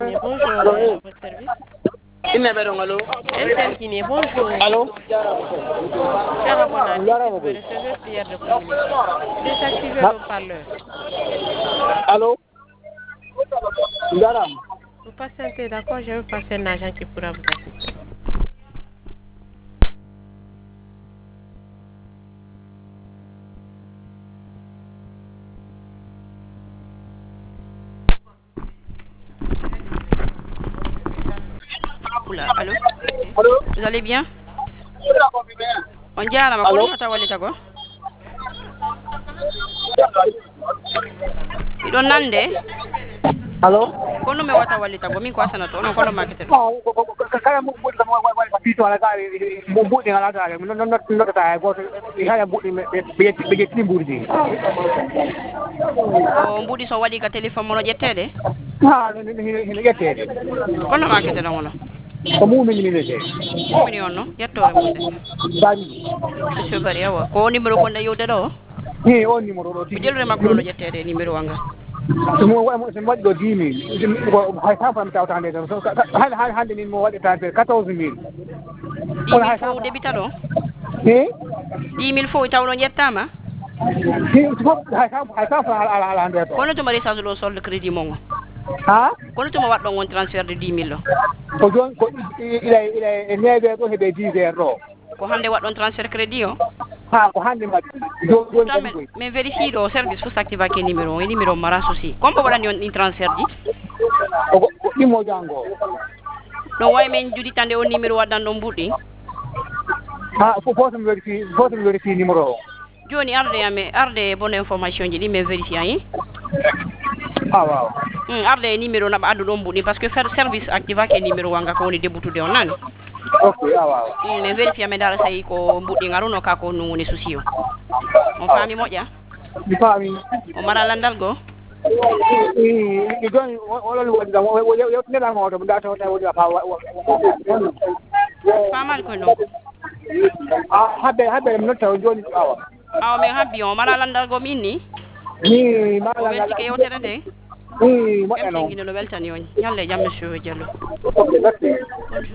Bonjour, à votre service. MTN Guinée, bonjour. Allô? Cher abonnant, si vous recevez prière de communiquer, désactivez le parleur. Allô? Ndaram. Vous patientez, d'accord? Je vais passer un agent qui pourra vous assister. Oula, allô? Allô? Vous allez bien? On dirait ma Allô? kono wata walita ko. Ido nande Allô? kono me wata walita ko min ko asana to non kono marketer. Kala mo budi kama wa pito ala kali mo budi ala kali no ta ko haya budi be timburdi. O mbudi so wadi ka téléphone mono jettede. Ha ni yete. Kono marketer ngono. Ko mu min ni lete. Mumini on no yettore mun de. Bani. Monsieur Bari awa ko numéro ko nda yewde do. Ni on numéro do Ko ti. jelure makko no jettede numéro wanga. Mo do dimi. Ko hay ta fam ta tande so hal ni mo wadi tande 14000. 10 000 fo débita do. Ni 10 000 fo tawno jettama. ni hay ta fa ala ande to. Kono to mari sa do solde crédit mongo. Ha? Kono to mo waddo ngon transfert de 10 000 lo. Ko jon ko ila nebe to hebe 10 do. Ko hande waddon transfert crédit o. Ha ko hande ma jon Mais vérifie do service faut activer ke numéro e numéro mara souci. Comme bo wadani on in transfert di. ko imo jango. No way men judi tande on numéro waddan do mbudi. Ha faut vérifier numéro. Joni arde bonne information ji di men vérifier hein. Ah waaw. Arde numéro na ba adu do mbudi parce que faire service activer ke numéro wanga ko woni debutude on nani. Okay, ah waaw. Men vérifier men dara say ko mbudi ngaruno ka ko no woni souci o. On fami moƴƴa. Mi fami. O mara landal go. I don wala lu wadi yo ne la ngodo da to wadi pa Famal ko no. Habe no taw joni awa. Aw men habbi o mara landal go minni. Ni ma O la welti ke yewtere de. ni mo Em eno. tengino no weltani on. Nyalle jam monsieur Diallo. Okay, that's it.